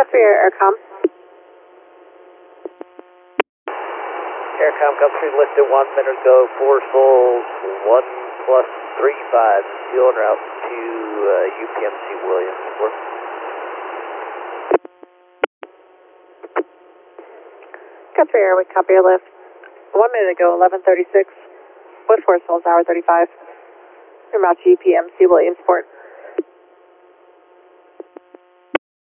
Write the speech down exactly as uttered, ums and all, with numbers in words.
Copy Aircom. Aircom, Gulfstream lifted one minute ago, four souls, one plus three five, still en route to uh, U P M C Williamsport. Copy Airway, copy your lift. One minute ago, eleven thirty-six, with four souls, hour thirty-five. En route to U P M C Williamsport.